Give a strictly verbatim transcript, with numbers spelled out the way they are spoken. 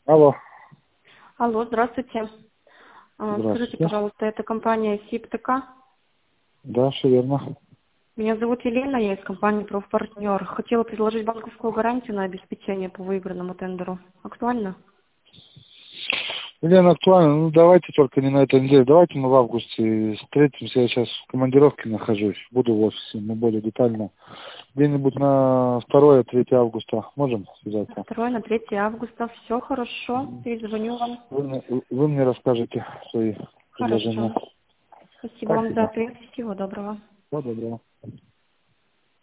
Алло. Алло, здравствуйте. А, Скажите, Здравствуйте. пожалуйста, это компания СИПТК? Да, все верно. Меня зовут Елена, я из компании «Профпартнер». Хотела предложить банковскую гарантию на обеспечение по выигранному тендеру. Актуально? Елена, актуально. Ну, давайте только не на этой неделе. Давайте мы в августе встретимся. Я сейчас в командировке нахожусь. Буду в офисе. Мы более детально. Где-нибудь на второе-третье августа можем На связаться? второе, на третье августа. Все хорошо. Перезвоню вам. Вы мне, вы мне расскажете свои предложения. Хорошо. Спасибо вам за Спасибо. ответ. Всего доброго. Всего доброго.